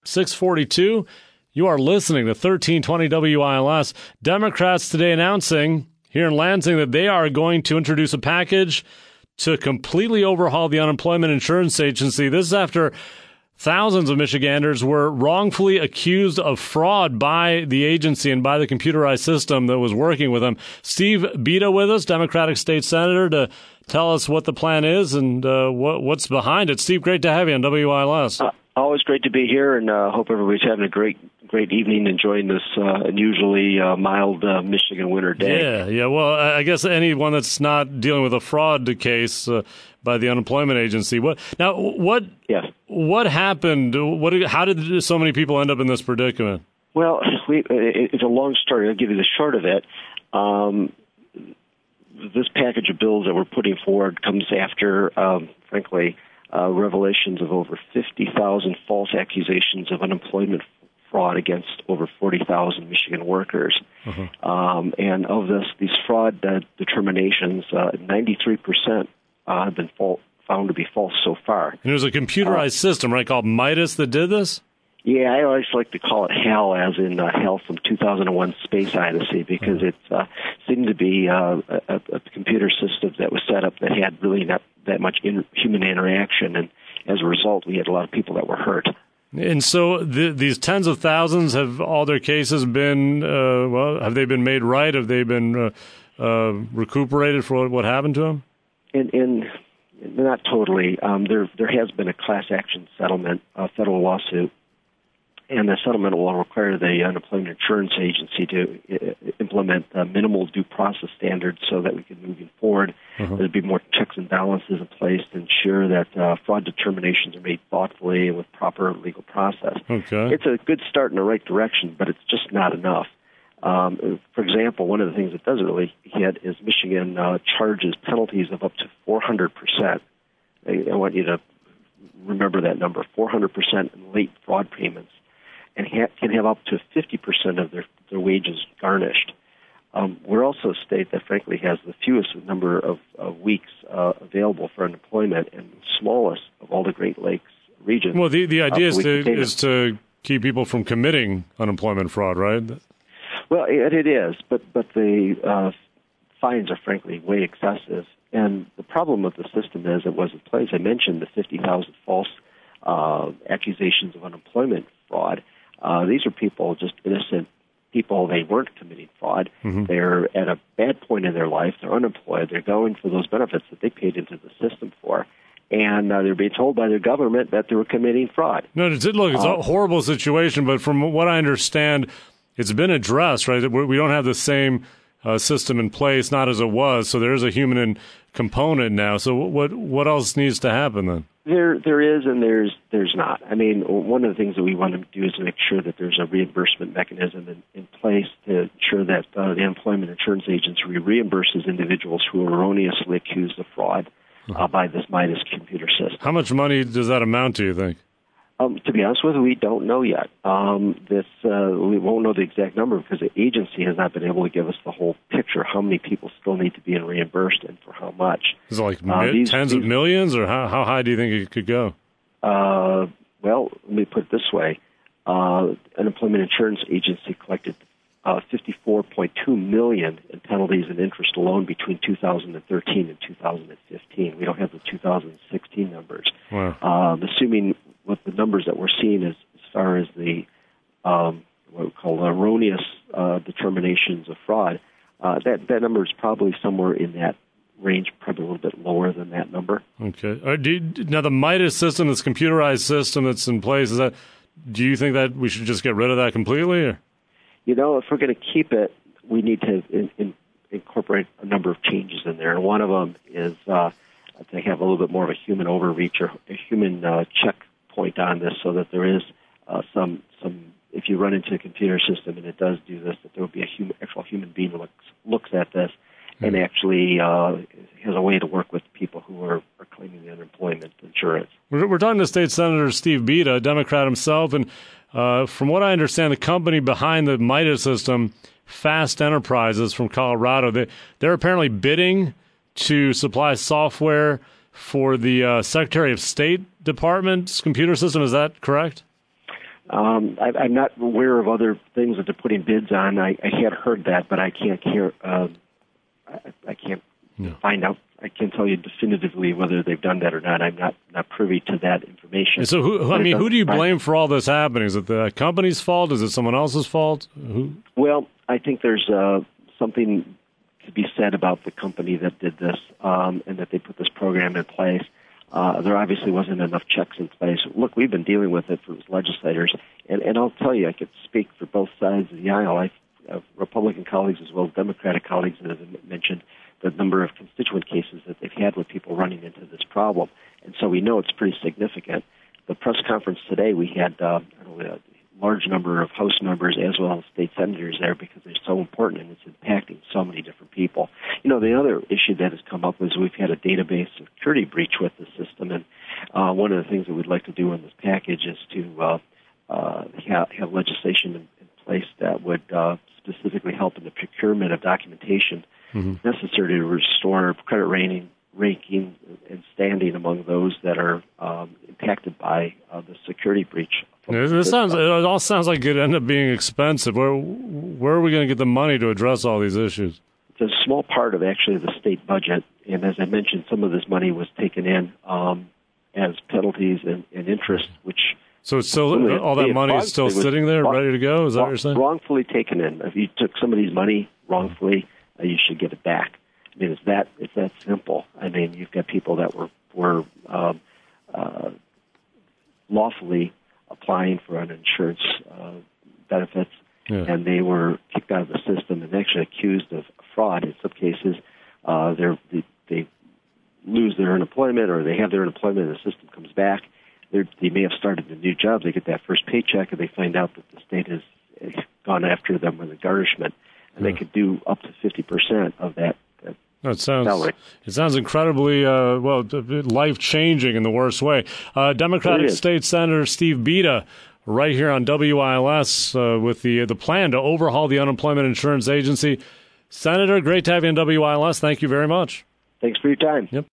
642. You are listening to 1320 WILS. Democrats today announcing here in Lansing that they are going to introduce a package to completely overhaul the unemployment insurance agency. This is after thousands of Michiganders were wrongfully accused of fraud by the agency and by the computerized system that was working with them. Steve Bita with us, Democratic State Senator, to tell us what the plan is and what's behind it. Steve, great to have you on WILS. Always great to be here, and hope everybody's having a great evening, enjoying this unusually mild Michigan winter day. Yeah. Well, I guess anyone that's not dealing with a fraud case by the unemployment agency. What happened? How did so many people end up in this predicament? Well, it's a long story. I'll give you the short of it. This package of bills that we're putting forward comes after, frankly, revelations of over 50,000 false accusations of unemployment fraud against over 40,000 Michigan workers. And of these fraud determinations, 93% have been found to be false so far. And it was a computerized system, right, called Midas that did this? Yeah, I always like to call it HAL, as in HAL from 2001 Space Odyssey, because it seemed to be a computer system that was set up that had really not that much human interaction, and as a result, we had a lot of people that were hurt. And so these tens of thousands, have all their cases been, have they been made right? Have they been recuperated for what happened to them? And not totally. There has been a class action settlement, a federal lawsuit, and the settlement will require the Unemployment Insurance Agency to implement minimal due process standards so that we can, moving forward, there'll be more checks and balances in place to ensure that fraud determinations are made thoughtfully and with proper legal process. Okay. It's a good start in the right direction, but it's just not enough. For example, one of the things it doesn't really hit is Michigan charges penalties of up to 400%. I want you to remember that number, 400% in late fraud payments, and can have up to 50% of their wages garnished. We're also a state that, frankly, has the fewest number of weeks available for unemployment and the smallest of all the Great Lakes regions. Well, the idea is to keep people from committing unemployment fraud, right? Well, it is, but the fines are, frankly, way excessive. And the problem with the system is it was in place. I mentioned the 50,000 false accusations of unemployment fraud. These are people, just innocent people. They weren't committing fraud. They're at a bad point in their life. They're unemployed. They're going for those benefits that they paid into the system for. And they're being told by their government that they were committing fraud. No, it's a horrible situation, but from what I understand, it's been addressed, right? We don't have the same system in place, not as it was, so there is a human component now. So what else needs to happen then? There is, and there's not. I mean, one of the things that we want to do is to make sure that there's a reimbursement mechanism in place to ensure that the Unemployment Insurance Agency reimburses individuals who are erroneously accused of fraud by this Midas computer system. How much money does that amount to, you think? To be honest with you, we don't know yet. We won't know the exact number because the agency has not been able to give us the whole picture. How many people still need to be reimbursed and for how much? Is it like tens of millions, or how high do you think it could go? Well, let me put it this way. Unemployment Insurance Agency collected $54.2 million in penalties and interest alone between 2013 and 2015. We don't have the 2016 numbers. Wow. Assuming what the numbers that we're seeing as far as the what we call erroneous determinations of fraud, that number is probably somewhere in that range, probably a little bit lower than that number. Okay. Now, the Midas system, this computerized system that's in place, do you think that we should just get rid of that completely? Or? You know, if we're going to keep it, we need to incorporate a number of changes in there. And one of them is to have a little bit more of a human overreach or a human checkpoint on this, so that there is some. If you run into a computer system and it does do this, that there will be actual human being who looks at this and actually has a way to work with people who are claiming the unemployment insurance. We're talking to State Senator Steve Bita, a Democrat himself, and from what I understand, the company behind the Midas system, Fast Enterprises from Colorado, they're apparently bidding to supply software for the Secretary of State Department's computer system. Is that correct? I'm not aware of other things that they're putting bids on. I had heard that, but I can't find out. I can't tell you definitively whether they've done that or not. I'm not privy to that information. And so, who do you blame for all this happening? Is it the company's fault? Is it someone else's fault? Well, I think there's something to be said about the company that did this and that they put this program in place. There obviously wasn't enough checks in place. Look, we've been dealing with it as legislators, and I'll tell you, I could speak for both sides of the aisle. I have Republican colleagues as well as Democratic colleagues that have mentioned the number of constituent cases that they've had with people running into this problem, and so we know it's pretty significant. The press conference today, we had a large number of House members as well as state senators there because they're so important and it's impacting so many different people. You know, the other issue that has come up is we've had a database security breach with the system, and one of the things that we'd like to do in this package is to have legislation in place that would specifically help in the procurement of documentation necessary to restore credit ranking and standing among those that are impacted by the security breach. It all sounds like it ended up being expensive. Where are we going to get the money to address all these issues? It's a small part of actually the state budget, and as I mentioned, some of this money was taken in as penalties and interest, which... So it's still all that money is still sitting there, ready to go? Is that what you're saying? Wrongfully taken in. If you took somebody's money wrongfully, you should get it back. I mean, it's that simple. I mean, you've got people that were lawfully applying for uninsurance benefits, and they were kicked out of the system and actually accused of fraud. In some cases, they lose their unemployment, or they have their unemployment and the system comes back. They may have started a new job. They get that first paycheck, and they find out that the state has gone after them with a garnishment, and they could do up to 50% of that. It sounds incredibly life-changing in the worst way. Democratic State Senator Steve Beda, right here on WILS with the plan to overhaul the Unemployment Insurance Agency. Senator, great to have you on WILS. Thank you very much. Thanks for your time. Yep.